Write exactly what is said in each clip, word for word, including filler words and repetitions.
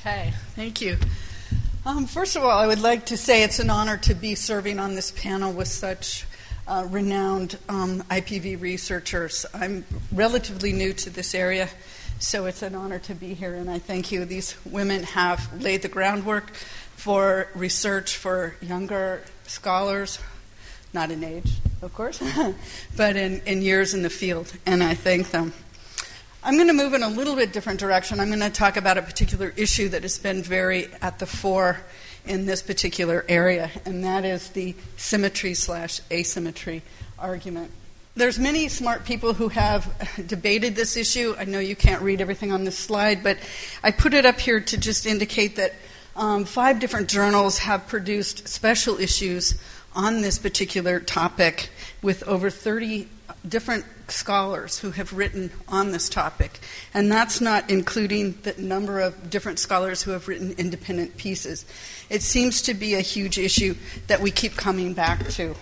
Okay, thank you. Um, first of all, I would like to say it's an honor to be serving on this panel with such uh, renowned um, I P V researchers. I'm relatively new to this area, so it's an honor to be here, and I thank you. These women have laid the groundwork for research for younger scholars, not in age, of course, but in, in years in the field, and I thank them. I'm going to move in a little bit different direction. I'm going to talk about a particular issue that has been very at the fore in this particular area, and that is the symmetry slash asymmetry argument. There's many smart people who have debated this issue. I know you can't read everything on this slide, but I put it up here to just indicate that um, five different journals have produced special issues on this particular topic with over thirty different scholars who have written on this topic. And that's not including the number of different scholars who have written independent pieces. It seems to be a huge issue that we keep coming back to.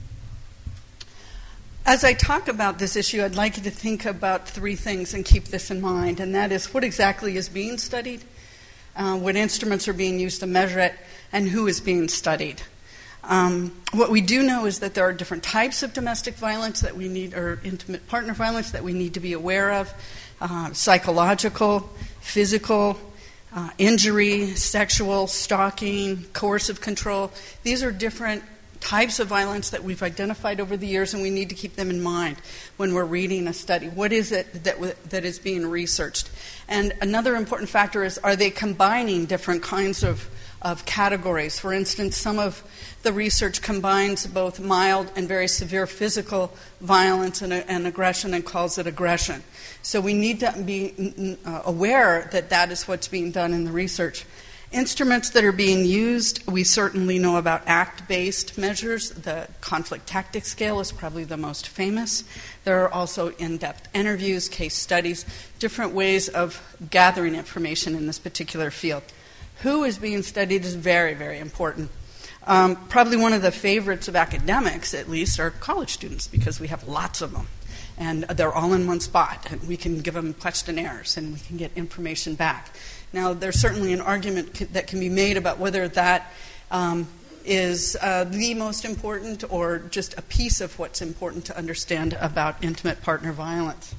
As I talk about this issue, I'd like you to think about three things and keep this in mind, and that is what exactly is being studied, uh, what instruments are being used to measure it, and who is being studied. Um, what we do know is that there are different types of domestic violence that we need, or intimate partner violence that we need to be aware of, uh, psychological, physical, uh, injury, sexual, stalking, coercive control. These are different types of violence that we've identified over the years, and we need to keep them in mind when we're reading a study. What is it that w- that is being researched? And another important factor is, are they combining different kinds of of categories? For instance, some of the research combines both mild and very severe physical violence and, and aggression and calls it aggression. So we need to be uh, aware that that is what's being done in the research. Instruments that are being used, we certainly know about act-based measures. The conflict tactics scale is probably the most famous. There are also in-depth interviews, case studies, different ways of gathering information in this particular field. Who is being studied is very, very important. Um, probably one of the favorites of academics, at least, are college students, because we have lots of them. And they're all in one spot, and we can give them questionnaires, and we can get information back. Now, there's certainly an argument c- that can be made about whether that um, is uh, the most important or just a piece of what's important to understand about intimate partner violence.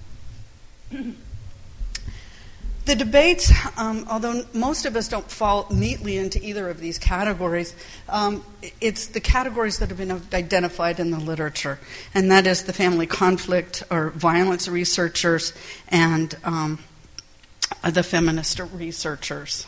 The debates, um, although most of us don't fall neatly into either of these categories, um, it's the categories that have been identified in the literature, and that is the family conflict or violence researchers and um, the feminist researchers.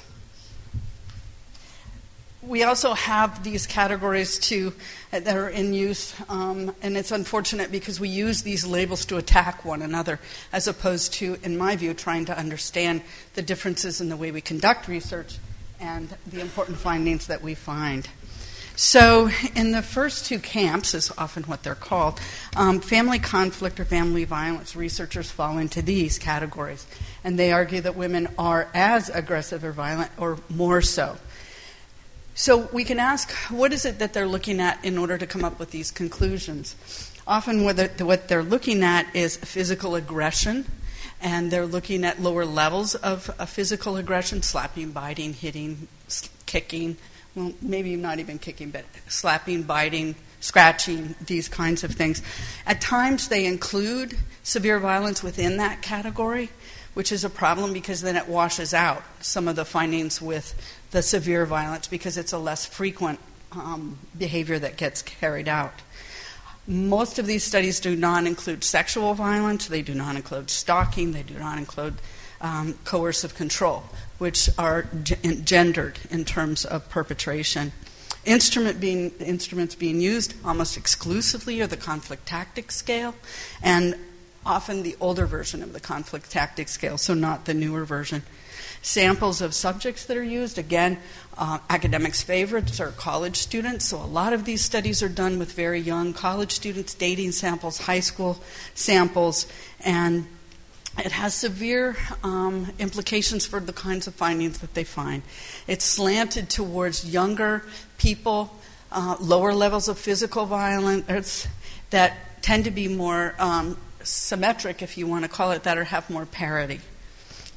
We also have these categories too that are in use, um, and it's unfortunate because we use these labels to attack one another, as opposed to, in my view, trying to understand the differences in the way we conduct research and the important findings that we find. So in the first two camps, is often what they're called, um, family conflict or family violence researchers fall into these categories, and they argue that women are as aggressive or violent or more so. So we can ask, what is it that they're looking at in order to come up with these conclusions? Often what they're, what they're looking at is physical aggression, and they're looking at lower levels of, of physical aggression, slapping, biting, hitting, kicking, well, maybe not even kicking, but slapping, biting, scratching, these kinds of things. At times they include severe violence within that category, which is a problem because then it washes out some of the findings with the severe violence because it's a less frequent um, behavior that gets carried out. Most of these studies do not include sexual violence. They do not include stalking. They do not include um, coercive control, which are g- gendered in terms of perpetration. Instrument being, instruments being used almost exclusively are the conflict tactics scale, and often the older version of the conflict tactics scale, so not the newer version. Samples of subjects that are used, again, uh, academics' favorites are college students, so a lot of these studies are done with very young college students, dating samples, high school samples, and it has severe um, implications for the kinds of findings that they find. It's slanted towards younger people, uh, lower levels of physical violence that tend to be more um, symmetric, if you want to call it that, or have more parity.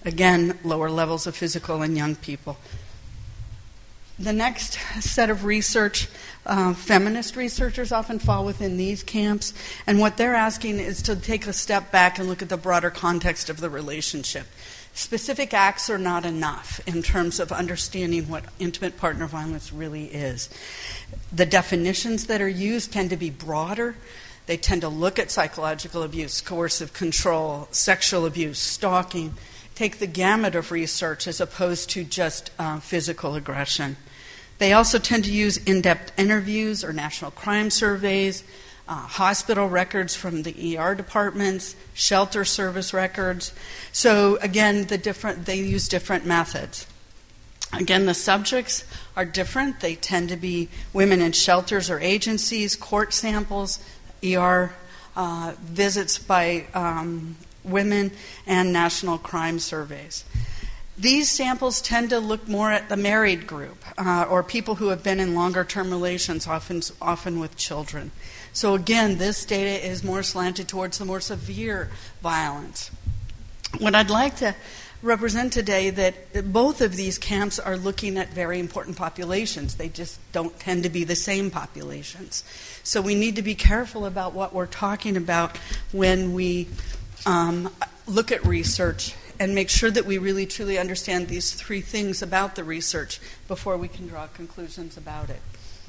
Again, lower levels of physical in young people. The next set of research, uh, feminist researchers often fall within these camps, and what they're asking is to take a step back and look at the broader context of the relationship. Specific acts are not enough in terms of understanding what intimate partner violence really is. The definitions that are used tend to be broader. They tend to look at psychological abuse, coercive control, sexual abuse, stalking, take the gamut of research as opposed to just uh, physical aggression. They also tend to use in-depth interviews or national crime surveys, uh, hospital records from the E R departments, shelter service records. So again, the different they use different methods. Again, the subjects are different. They tend to be women in shelters or agencies, court samples, E R uh, visits by um, women, and national crime surveys. These samples tend to look more at the married group uh, or people who have been in longer-term relations, often, often with children. So again, this data is more slanted towards the more severe violence. What I'd like to represent today that both of these camps are looking at very important populations. They just don't tend to be the same populations. So we need to be careful about what we're talking about when we um, look at research and make sure that we really truly understand these three things about the research before we can draw conclusions about it.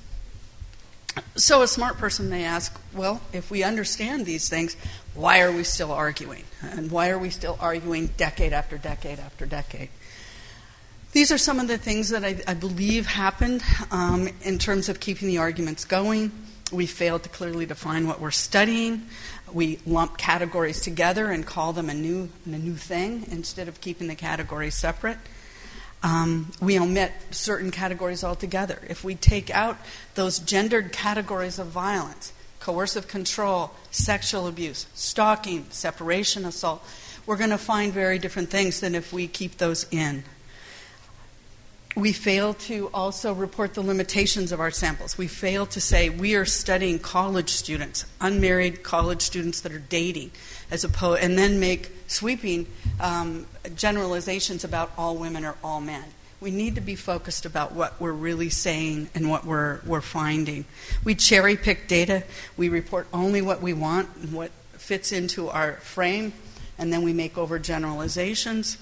So a smart person may ask, well, if we understand these things, why are we still arguing? And why are we still arguing decade after decade after decade? These are some of the things that I, I believe happened um, in terms of keeping the arguments going. We failed to clearly define what we're studying. We lump categories together and call them a new, a new thing instead of keeping the categories separate. Um, we omit certain categories altogether. If we take out those gendered categories of violence, coercive control, sexual abuse, stalking, separation assault, we're going to find very different things than if we keep those in. We fail to also report the limitations of our samples. We fail to say we are studying college students, unmarried college students that are dating, as opposed, and then make sweeping um, generalizations about all women or all men. We need to be focused about what we're really saying and what we're we're finding. We cherry pick data. We report only what we want and what fits into our frame, and then we make overgeneralizations.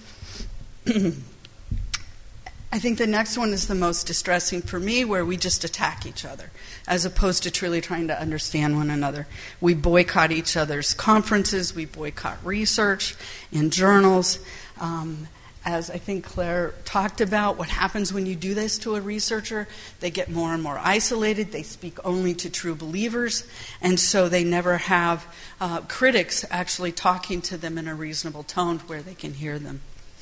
I think the next one is the most distressing for me, where we just attack each other, as opposed to truly trying to understand one another. We boycott each other's conferences, we boycott research in journals. Um, as I think Claire talked about, what happens when you do this to a researcher, they get more and more isolated, they speak only to true believers, and so they never have uh, critics actually talking to them in a reasonable tone where they can hear them.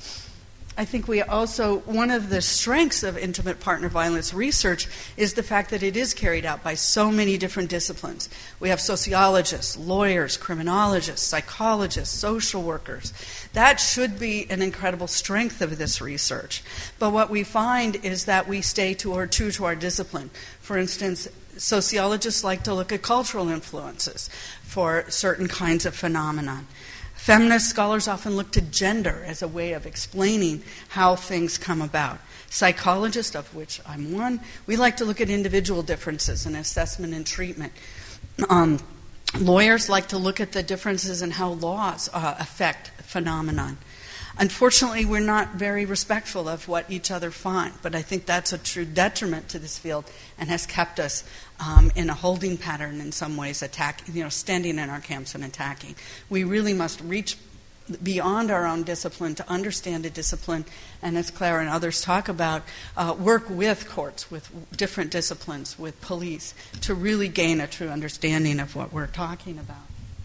I think we also, one of the strengths of intimate partner violence research is the fact that it is carried out by so many different disciplines. We have sociologists, lawyers, criminologists, psychologists, social workers. That should be an incredible strength of this research. But what we find is that we stay to or true to our discipline. For instance, sociologists like to look at cultural influences for certain kinds of phenomenon. Feminist scholars often look to gender as a way of explaining how things come about. Psychologists, of which I'm one, we like to look at individual differences in assessment and treatment. Um, lawyers like to look at the differences in how laws uh, affect phenomenon. Unfortunately, we're not very respectful of what each other find, but I think that's a true detriment to this field and has kept us um, in a holding pattern in some ways, attack, you know, standing in our camps and attacking. We really must reach beyond our own discipline to understand a discipline, and as Claire and others talk about, uh, work with courts, with different disciplines, with police, to really gain a true understanding of what we're talking about.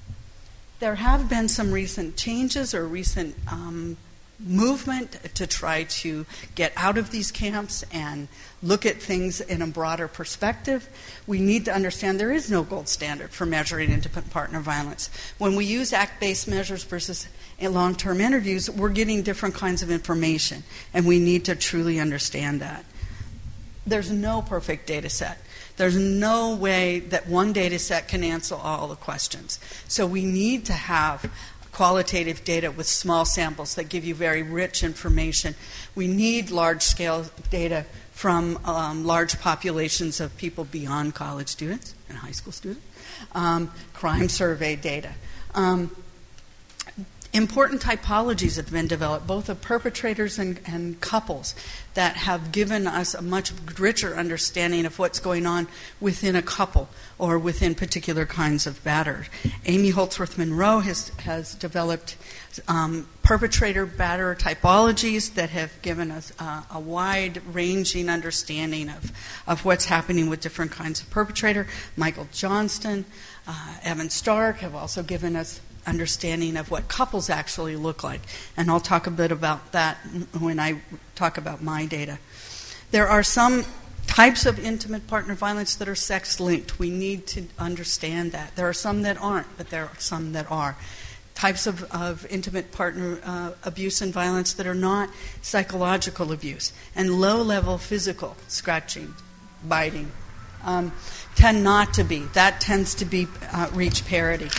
There have been some recent changes or recent um, movement to try to get out of these camps and look at things in a broader perspective. We need to understand there is no gold standard for measuring intimate partner violence. When we use act-based measures versus long-term interviews, we're getting different kinds of information, and we need to truly understand that. There's no perfect data set. There's no way that one data set can answer all the questions. So we need to have qualitative data with small samples that give you very rich information. We need large-scale data from um, large populations of people beyond college students and high school students, um, crime survey data. Um, important typologies have been developed, both of perpetrators and, and couples, that have given us a much richer understanding of what's going on within a couple or within particular kinds of batter. Amy Holdsworth Monroe has, has developed um, perpetrator-batter typologies that have given us uh, a wide-ranging understanding of, of what's happening with different kinds of perpetrator. Michael Johnston, uh, Evan Stark have also given us understanding of what couples actually look like. And I'll talk a bit about that when I talk about my data. There are some types of intimate partner violence that are sex-linked. We need to understand that. There are some that aren't, but there are some that are. Types of, of intimate partner uh, abuse and violence that are not psychological abuse. And low-level physical, scratching, biting, um, tend not to be. That tends to be uh, reach parity.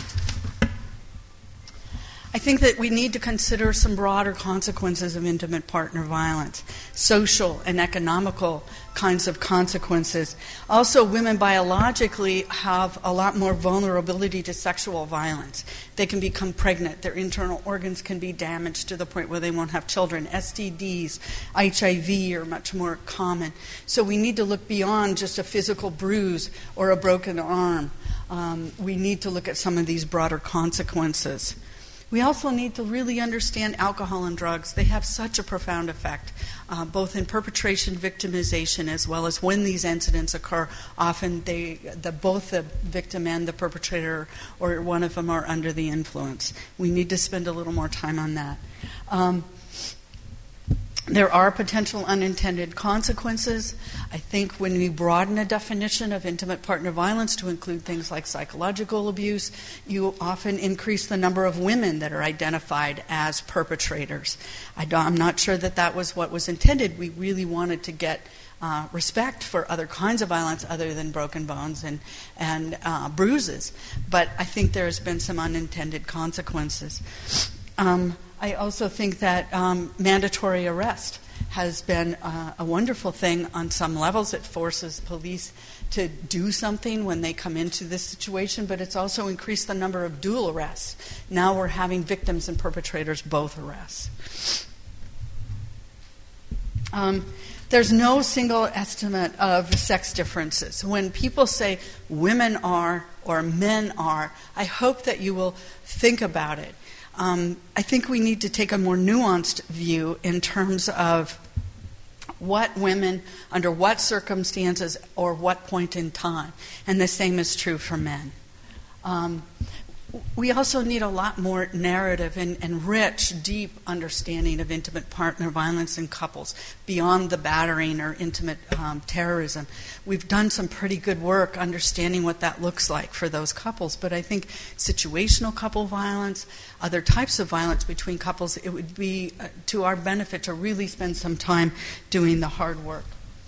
I think that we need to consider some broader consequences of intimate partner violence, social and economical kinds of consequences. Also, women biologically have a lot more vulnerability to sexual violence. They can become pregnant. Their internal organs can be damaged to the point where they won't have children. S T Ds, H I V are much more common. So we need to look beyond just a physical bruise or a broken arm. Um, we need to look at some of these broader consequences. We also need to really understand alcohol and drugs. They have such a profound effect, uh, both in perpetration, victimization, as well as when these incidents occur. Often they, the, both the victim and the perpetrator, or one of them, are under the influence. We need to spend a little more time on that. Um, There are potential unintended consequences. I think when we broaden a definition of intimate partner violence to include things like psychological abuse, you often increase the number of women that are identified as perpetrators. I I'm not sure that that was what was intended. We really wanted to get uh, respect for other kinds of violence other than broken bones and, and uh, bruises. But I think there has been some unintended consequences. Um, I also think that um, mandatory arrest has been uh, a wonderful thing on some levels. It forces police to do something when they come into this situation, but it's also increased the number of dual arrests. Now we're having victims and perpetrators both arrests. Um, there's no single estimate of sex differences. When people say women are or men are, I hope that you will think about it. Um, I think we need to take a more nuanced view in terms of what women, under what circumstances, or what point in time. And the same is true for men. Um, we also need a lot more narrative and, and rich, deep understanding of intimate partner violence in couples beyond the battering or intimate um, terrorism. We've done some pretty good work understanding what that looks like for those couples, but I think situational couple violence, other types of violence between couples, it would be uh, to our benefit to really spend some time doing the hard work.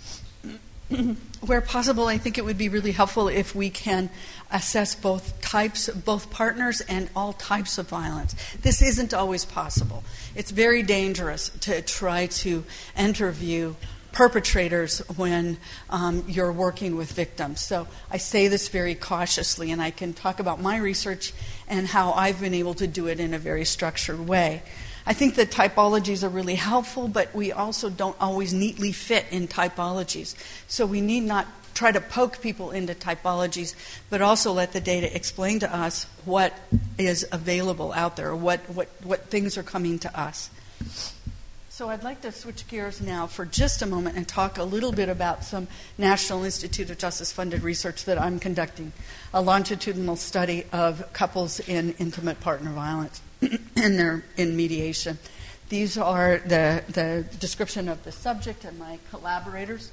Where possible, I think it would be really helpful if we can assess both types, both partners and all types of violence. This isn't always possible. It's very dangerous to try to interview perpetrators when um, you're working with victims. So I say this very cautiously, and I can talk about my research and how I've been able to do it in a very structured way. I think that typologies are really helpful, but we also don't always neatly fit in typologies. So we need not try to poke people into typologies, but also let the data explain to us what is available out there, or what, what, what things are coming to us. So I'd like to switch gears now for just a moment and talk a little bit about some National Institute of Justice funded research that I'm conducting, a longitudinal study of couples in intimate partner violence and their in mediation. These are the, the description of the subject and my collaborators.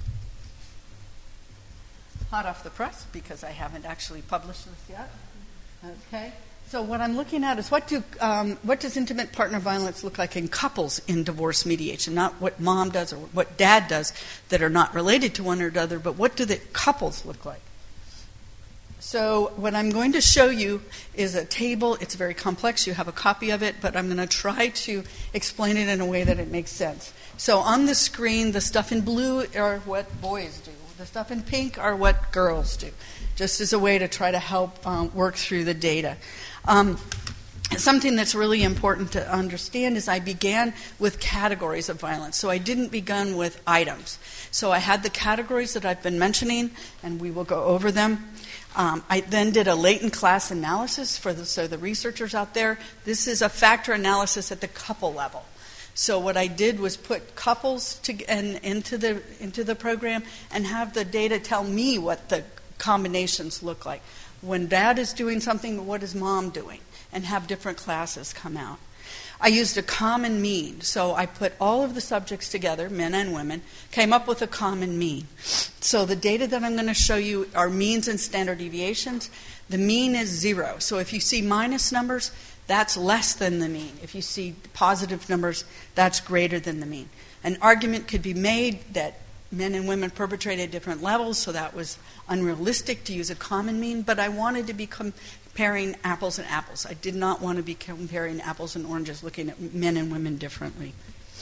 Hot off the press because I haven't actually published this yet. Okay. So what I'm looking at is what do um, what does intimate partner violence look like in couples in divorce mediation? Not what mom does or what dad does that are not related to one another, but what do the couples look like? So what I'm going to show you is a table. It's very complex. You have a copy of it, but I'm going to try to explain it in a way that it makes sense. So on the screen, the stuff in blue are what boys do. The stuff in pink are what girls do, just as a way to try to help um, work through the data. Um, Something that's really important to understand is I began with categories of violence. So I didn't begin with items. So I had the categories that I've been mentioning, and we will go over them. Um, I then did a latent class analysis for the, so the researchers out there. This is a factor analysis at the couple level. So what I did was put couples to, and, into the into the program and have the data tell me what the combinations look like. When dad is doing something, what is mom doing? And have different classes come out. I used a common mean. So I put all of the subjects together, men and women, came up with a common mean. So the data that I'm going to show you are means and standard deviations. The mean is zero. So if you see minus numbers, that's less than the mean. If you see positive numbers, that's greater than the mean. An argument could be made that men and women perpetrate at different levels, so that was unrealistic to use a common mean, but I wanted to be comparing apples and apples. I did not want to be comparing apples and oranges, looking at men and women differently.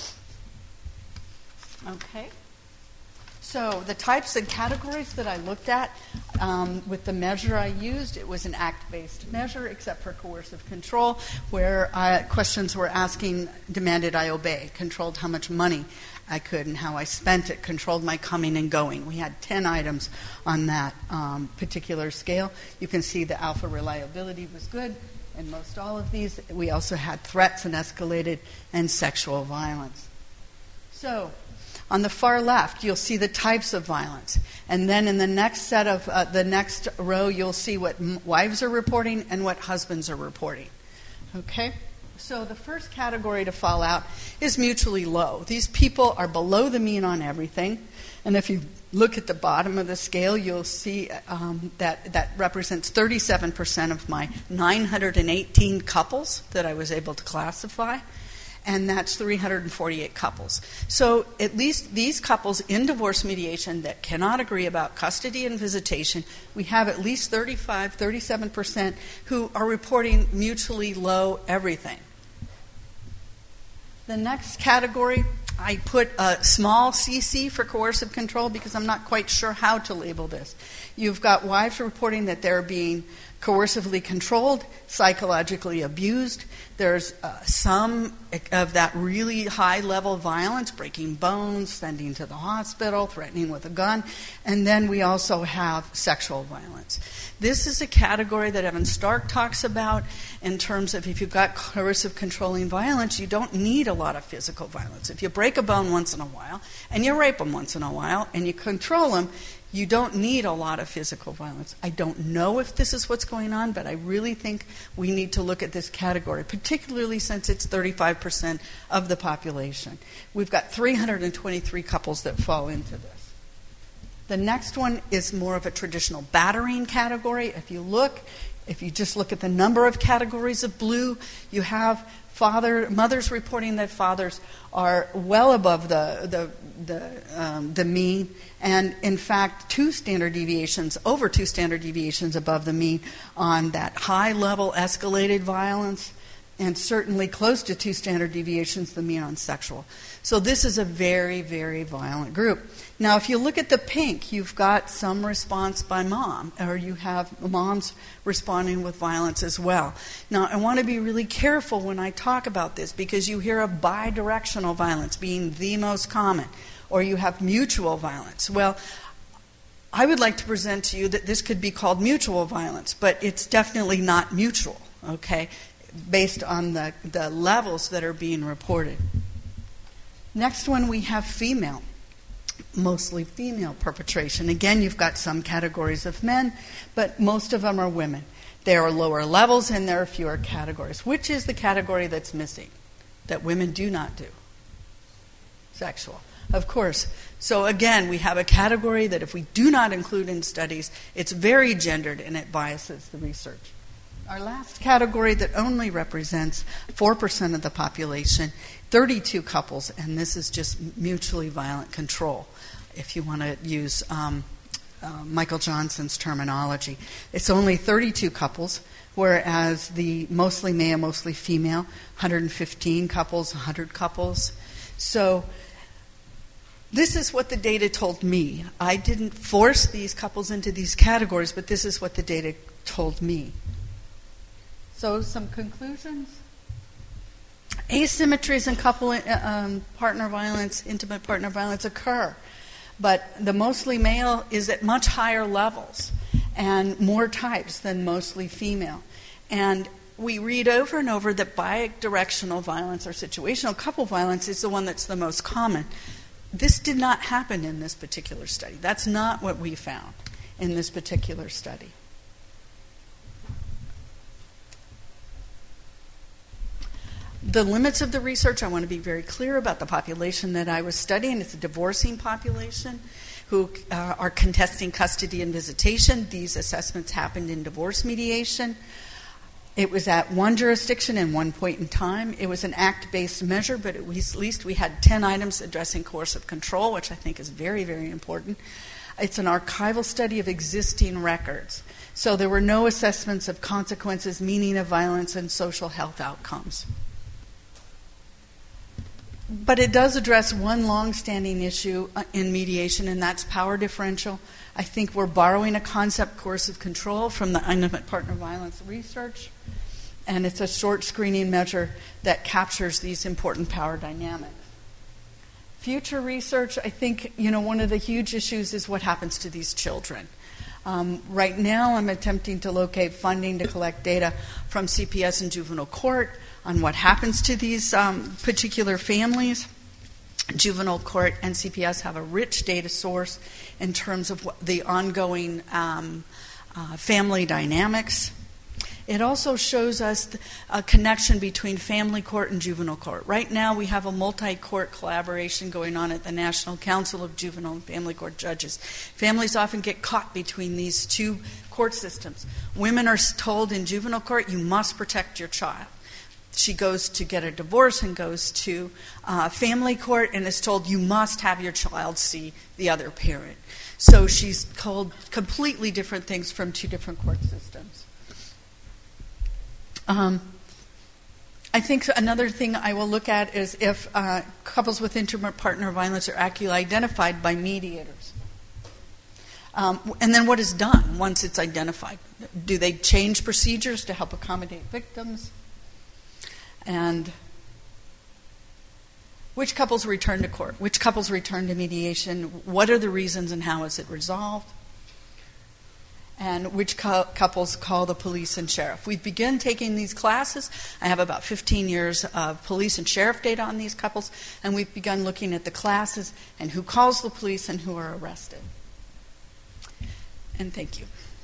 Okay. So the types and categories that I looked at um, with the measure I used, it was an act-based measure, except for coercive control, where I, questions were asking, demanded I obey, controlled how much money I could and how I spent it, controlled my coming and going. We had ten items on that um, particular scale. You can see the alpha reliability was good in most all of these. We also had threats and escalated and sexual violence. So on the far left, you'll see the types of violence. And then in the next set of, uh, the next row, you'll see what m- wives are reporting and what husbands are reporting. Okay? So the first category to fall out is mutually low. These people are below the mean on everything. And if you look at the bottom of the scale, you'll see um, that that represents thirty-seven percent of my nine hundred eighteen couples that I was able to classify. And that's three hundred forty-eight couples. So at least these couples in divorce mediation that cannot agree about custody and visitation, we have at least thirty-five, thirty-seven percent who are reporting mutually low everything. The next category, I put a small C C for coercive control because I'm not quite sure how to label this. You've got wives reporting that they're being coercively controlled, psychologically abused. There's uh, some of that really high-level violence, breaking bones, sending to the hospital, threatening with a gun. And then we also have sexual violence. This is a category that Evan Stark talks about in terms of if you've got coercive controlling violence, you don't need a lot of physical violence. If you break a bone once in a while, and you rape them once in a while, and you control them, you don't need a lot of physical violence. I don't know if this is what's going on, but I really think we need to look at this category, particularly since it's thirty-five percent of the population. We've got three hundred twenty-three couples that fall into this. The next one is more of a traditional battering category. If you look, if you just look at the number of categories of blue, you have father, mothers reporting that fathers are well above the the the, um, the mean, and in fact, two standard deviations, over two standard deviations above the mean on that high-level escalated violence, and certainly close to two standard deviations the mean on sexual. So this is a very, very violent group. Now, if you look at the pink, you've got some response by mom, or you have moms responding with violence as well. Now, I want to be really careful when I talk about this because you hear of bidirectional violence being the most common, or you have mutual violence. Well, I would like to present to you that this could be called mutual violence, but it's definitely not mutual, okay, based on the, the levels that are being reported. Next one, we have female. Mostly female perpetration. Again, you've got some categories of men, but most of them are women. There are lower levels and there are fewer categories. Which is the category that's missing, that women do not do? Sexual. Of course. So again, we have a category that if we do not include in studies, it's very gendered and it biases the research. Our last category that only represents four percent of the population, thirty-two couples, and this is just mutually violent control, if you want to use um, uh, Michael Johnson's terminology. It's only thirty-two couples, whereas the mostly male, mostly female, one hundred fifteen couples, one hundred couples. So this is what the data told me. I didn't force these couples into these categories, but this is what the data told me. So some conclusions. Asymmetries in couple um, partner violence, intimate partner violence occur, but the mostly male is at much higher levels and more types than mostly female. And we read over and over that bidirectional violence or situational couple violence is the one that's the most common. This did not happen in this particular study. That's not what we found in this particular study. The limits of the research, I want to be very clear about the population that I was studying. It's a divorcing population who uh, are contesting custody and visitation. These assessments happened in divorce mediation. It was at one jurisdiction and one point in time. It was an act-based measure, but at least, at least we had ten items addressing coercive control, which I think is very, very important. It's an archival study of existing records. So there were no assessments of consequences, meaning of violence, and social health outcomes. But it does address one long-standing issue in mediation, and that's power differential. I think we're borrowing a concept, coercive control, from the intimate partner violence research, and it's a short screening measure that captures these important power dynamics. Future research, I think, you know, one of the huge issues is what happens to these children. Um, right now, I'm attempting to locate funding to collect data from C P S and juvenile court on what happens to these um, particular families. Juvenile court and C P S have a rich data source in terms of what the ongoing um, uh, family dynamics. It also shows us a connection between family court and juvenile court. Right now we have a multi-court collaboration going on at the National Council of Juvenile and Family Court Judges. Families often get caught between these two court systems. Women are told in juvenile court, you must protect your child. She goes to get a divorce and goes to uh, family court and is told you must have your child see the other parent. So she's told completely different things from two different court systems. Um, I think another thing I will look at is if uh, couples with intimate partner violence are accurately identified by mediators. Um, and then what is done once it's identified? Do they change procedures to help accommodate victims? And which couples return to court? Which couples return to mediation? What are the reasons and how is it resolved? And which cu- couples call the police and sheriff? We've begun taking these classes. I have about fifteen years of police and sheriff data on these couples, and we've begun looking at the classes and who calls the police and who are arrested. And thank you.